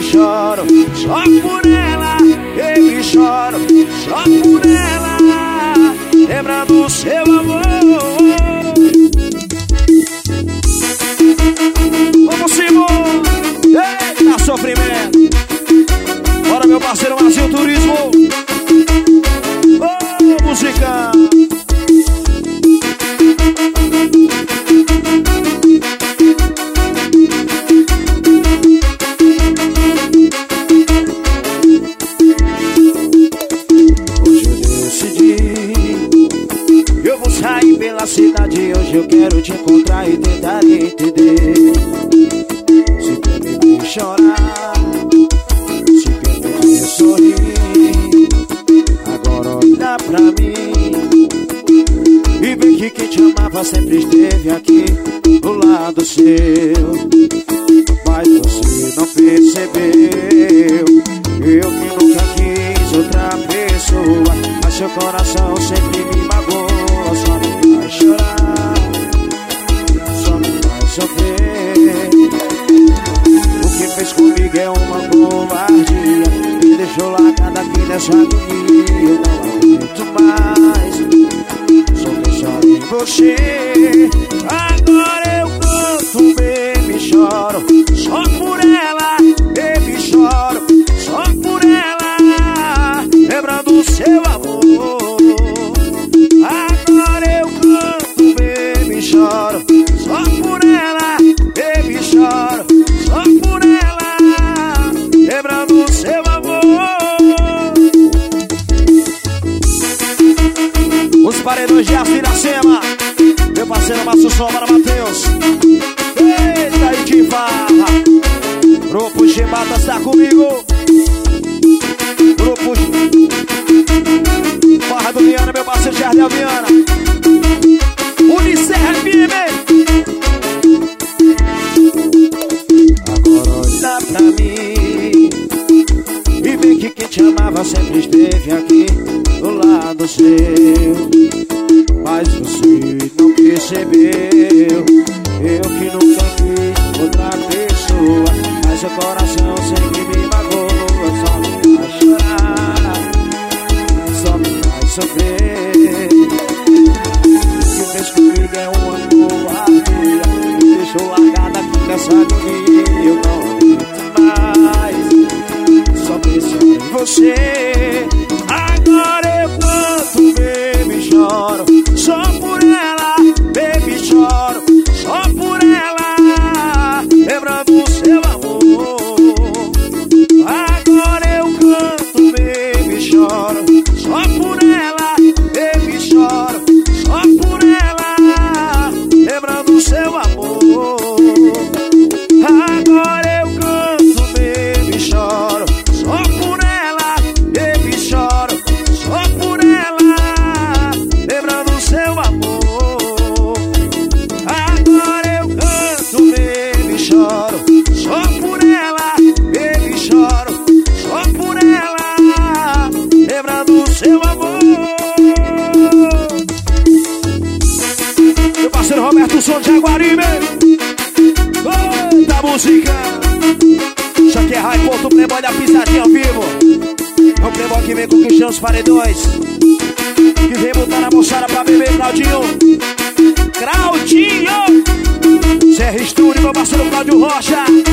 choro só por ela, baby, choro só por ela, lembrando o seu amor. Vamos embora, eita sofrimento. Bora meu parceiro Brasil Turismo. Oh, música. Pela cidade hoje eu quero te encontrar e tentar entender. Se quer me ver chorar, se quer me ver sorrir, agora olha pra mim e vê que quem te amava sempre esteve aqui do lado seu. Mas você não percebeu, eu que nunca quis outra pessoa, mas seu coração sempre me magoou. Só me vai chorar, só me vai sofrer. O que fez comigo é uma covardia, me deixou largada aqui nessa agonia. Eu não aguento mais, só pensar em você. Agora eu canto, baby, choro só por ela, baby, choro só por ela, lembrando o seu amor. Choro só por ela, baby, choro só por ela, lembrando o seu amor. Os paredões de aço Iracema, meu parceiro Márcio Sombra Matheus. Eita, e de farra. Grupo Chibatas tá comigo. Grupo Barra do Viana, meu parceiro Jardel Viana. Unicerra FM. Agora olha pra mim e vê que quem te amava sempre esteve aqui do lado seu. Mas você não percebeu, eu que nunca quis outra pessoa, mas seu coração sempre me magoa. Só me vai chorar, só me vai sofrer. Comigo é uma covardia, me deixou largada aqui nessa agonia. Eu não aguento mais, só pensando em você. Agora eu canto, baby, choro só por ela, baby, choro só por ela, lembrando o seu amor. Agora eu canto, baby, choro só por ela, baby, choro só por ela, lembrando o seu amor. Agora eu canto, baby, choro só por ela, baby, choro só por ela, lembrando o seu amor. Agora eu canto, baby, choro só por ela, baby, choro só por ela, lembrando o seu amor. Meu parceiro Roberto Som de Jaguaribe. Eita música. Já que é Rai Porto, Playboy da pisadinha ao vivo. É o Playboy que vem conquistando os paredões, que vem botar a moçada pra beber. Claudinho, Claudinho CR Studio, meu parceiro Cláudio Rocha.